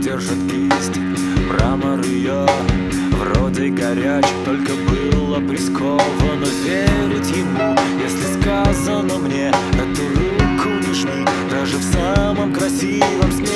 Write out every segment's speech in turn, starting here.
держит кисть, мрамор ее вроде горяч, только было присковано верить ему. Если сказано мне, эту руку не жми, даже в самом красивом сне.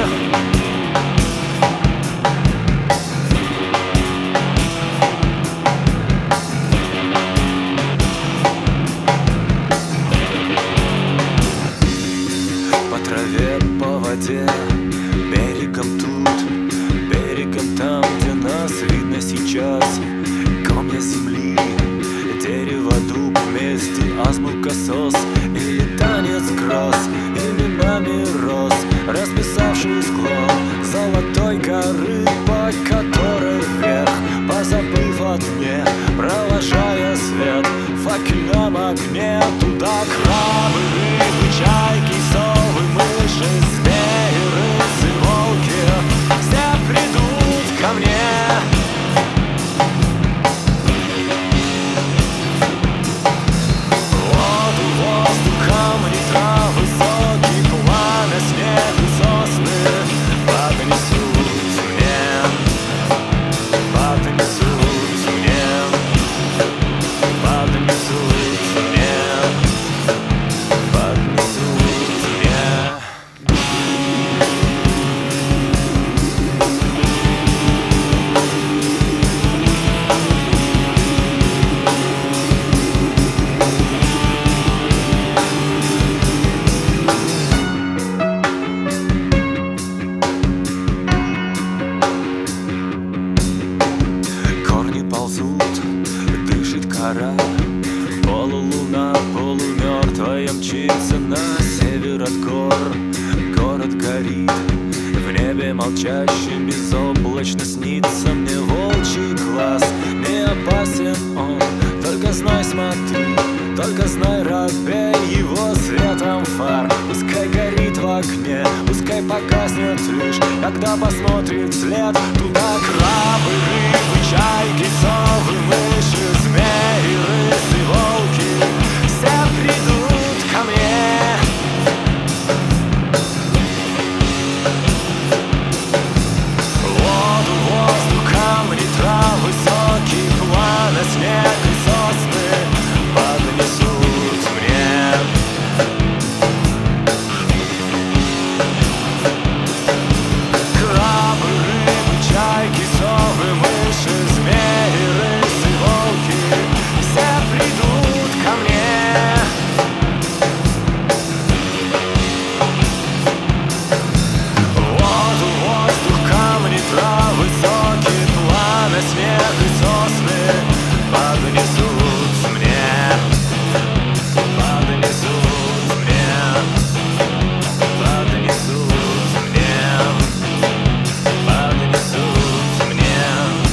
По воде, берегом тут, берегом там, где нас видно сейчас. Комья земли, дерево, дуб, вместе азбука, сос или танец гроз, именами роз, расписавший склон золотой горы, по которой вверх, позабыв о дне, провожая свет в факельном огне. Туда крабы, рыбы, чайки, совы, мыши, звери, рысы, волки, все придут ко мне. Воду, воздух, камни, травы, соки, пламя, снег и сосны поднесут мне, поднесут мне, поднесут мне, поднесут мне. Корни ползут, дышит кора, полулуна полумертвая мчится на север от гор. Город горит, в небе молчащем безоблачно снится мне волчий глаз. Не опасен он, только знай, смотри, только знай, разбей его светом фар. Пускай горит в огне, пускай погаснет лишь, когда посмотрит вслед. Туда крабы, рыбы, чайки, совы, мыши, змеи, рысы, волки, все придут ко мне. Воду, воздух, камни, травы, соки, пламя, снег и сосны поднесут мне. Крабы, рыбы, чайки, совы, мыши, змеи, рысы, волки, все придут ко мне. Воду, воздух, камни, травы, соки, пламя, снег и сосны поднесут мне, поднесут мне, поднесут мне, поднесут мне.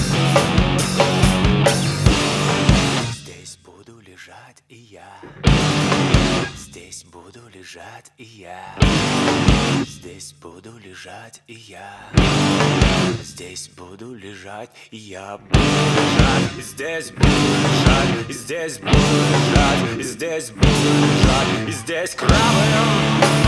Здесь буду лежать и я, здесь буду лежать и я, здесь буду лежать и я, здесь буду лежать и я буду лежать, и здесь буду лежать, и здесь буду лежать, и здесь буду лежать, и здесь крабы.